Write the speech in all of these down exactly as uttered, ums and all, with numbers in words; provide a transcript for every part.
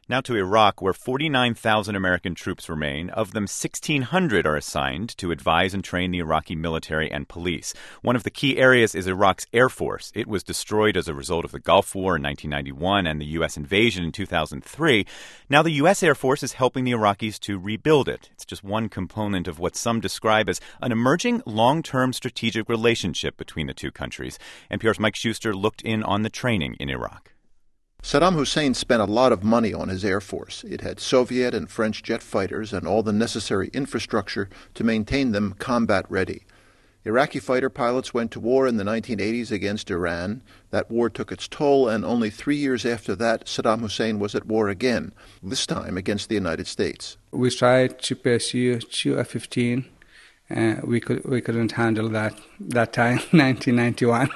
Now to Iraq, where forty-nine thousand American troops remain. Of them, sixteen hundred are assigned to advise and train the Iraqi military and police. One of the key areas is Iraq's Air Force. It was destroyed as a result of the Gulf War in nineteen ninety-one and the U S invasion in two thousand three. Now the U S Air Force is helping the Iraqis to rebuild it. It's just one component of what some describe as an emerging long-term strategic relationship between the two countries. N P R's Mike Schuster looked in on the training in Iraq. Saddam Hussein spent a lot of money on his Air Force. It had Soviet and French jet fighters and all the necessary infrastructure to maintain them combat-ready. Iraqi fighter pilots went to war in the nineteen eighties against Iran. That war took its toll, and only three years after that, Saddam Hussein was at war again, this time against the United States. We tried to pursue two F fifteen. Uh, we could we couldn't handle that that time, nineteen ninety-one.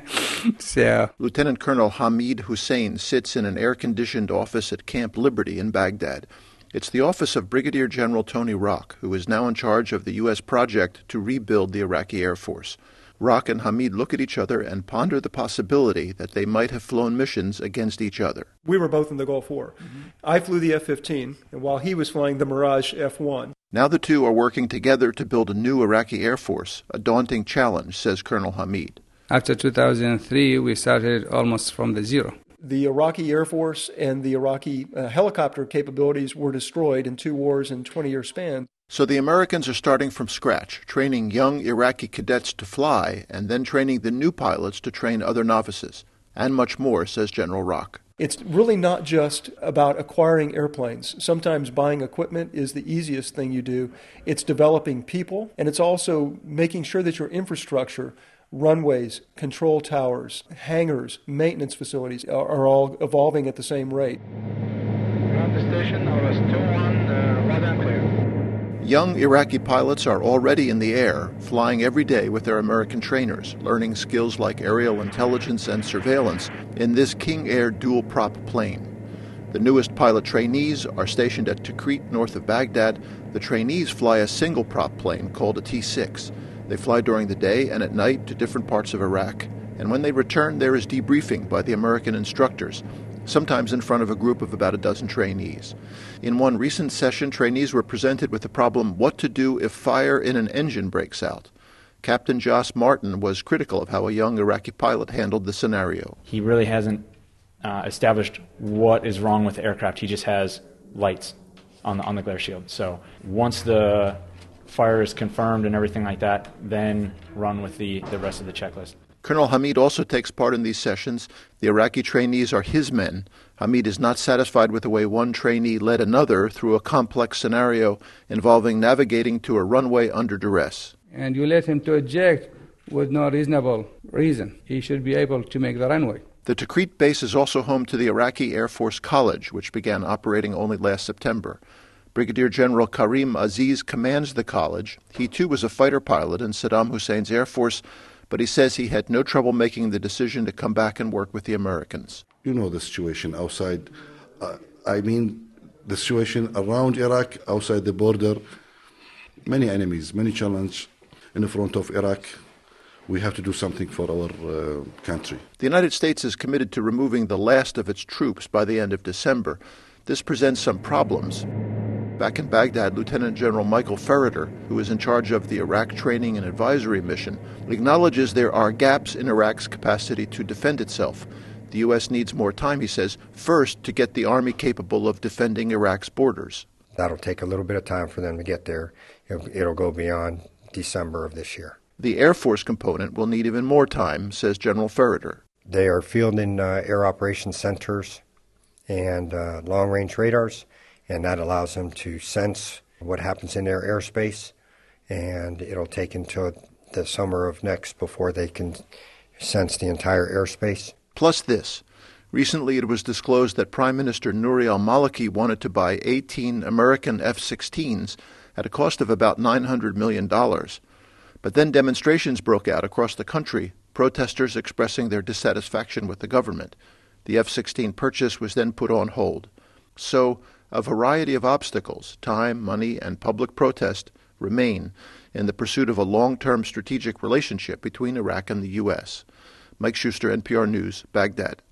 So Lieutenant Colonel Hamid Hussein sits in an air-conditioned office at Camp Liberty in Baghdad. It's the office of Brigadier General Tony Rock, who is now in charge of the U S project to rebuild the Iraqi Air Force. Rock and Hamid look at each other and ponder the possibility that they might have flown missions against each other. We were both in the Gulf War. Mm-hmm. I flew the F fifteen, and while he was flying the Mirage F one. Now the two are working together to build a new Iraqi Air Force, a daunting challenge, says Colonel Hamid. After two thousand three, we started almost from the zero. The Iraqi Air Force and the Iraqi uh, helicopter capabilities were destroyed in two wars in twenty-year span. So the Americans are starting from scratch, training young Iraqi cadets to fly, and then training the new pilots to train other novices. And much more, says General Rock. It's really not just about acquiring airplanes. Sometimes buying equipment is the easiest thing you do. It's developing people, and it's also making sure that your infrastructure, runways, control towers, hangars, maintenance facilities are, are all evolving at the same rate. Ground the station, O S two one, uh, right and clear. Young Iraqi pilots are already in the air, flying every day with their American trainers, learning skills like aerial intelligence and surveillance in this King Air dual-prop plane. The newest pilot trainees are stationed at Tikrit, north of Baghdad. The trainees fly a single-prop plane called a T six. They fly during the day and at night to different parts of Iraq. And when they return, there is debriefing by the American instructors, sometimes in front of a group of about a dozen trainees. In one recent session, trainees were presented with the problem what to do if fire in an engine breaks out. Captain Joss Martin was critical of how a young Iraqi pilot handled the scenario. He really hasn't uh, established what is wrong with the aircraft. He just has lights on the, on the glare shield. So once the fire is confirmed and everything like that, then run with the, the rest of the checklist. Colonel Hamid also takes part in these sessions. The Iraqi trainees are his men. Hamid is not satisfied with the way one trainee led another through a complex scenario involving navigating to a runway under duress. And you let him to eject with no reasonable reason. He should be able to make the runway. The Tikrit base is also home to the Iraqi Air Force College, which began operating only last September. Brigadier General Karim Aziz commands the college. He too was a fighter pilot in Saddam Hussein's Air Force, but he says he had no trouble making the decision to come back and work with the Americans. You know the situation outside. Uh, I mean, the situation around Iraq, outside the border, many enemies, many challenges in front of Iraq. We have to do something for our uh, country. The United States is committed to removing the last of its troops by the end of December. This presents some problems. Back in Baghdad, Lieutenant General Michael Ferriter, who is in charge of the Iraq Training and Advisory Mission, acknowledges there are gaps in Iraq's capacity to defend itself. The U S needs more time, he says, first to get the Army capable of defending Iraq's borders. That'll take a little bit of time for them to get there. It'll, it'll go beyond December of this year. The Air Force component will need even more time, says General Ferriter. They are fielding uh, air operations centers and uh, long-range radars, and that allows them to sense what happens in their airspace, and it'll take until the summer of next before they can sense the entire airspace. Plus this. Recently it was disclosed that Prime Minister Nouri al-Maliki wanted to buy eighteen American F sixteens at a cost of about nine hundred million dollars. But then demonstrations broke out across the country, protesters expressing their dissatisfaction with the government. The F sixteen purchase was then put on hold. So, a variety of obstacles, time, money, and public protest, remain in the pursuit of a long-term strategic relationship between Iraq and the U S. Mike Schuster, N P R News, Baghdad.